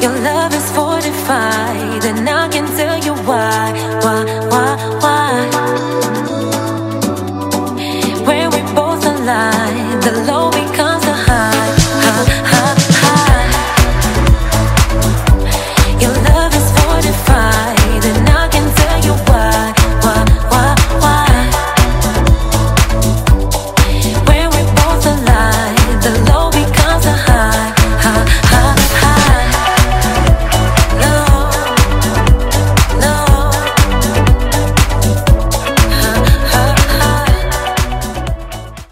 Your love is fortified, and I can tell you why, why.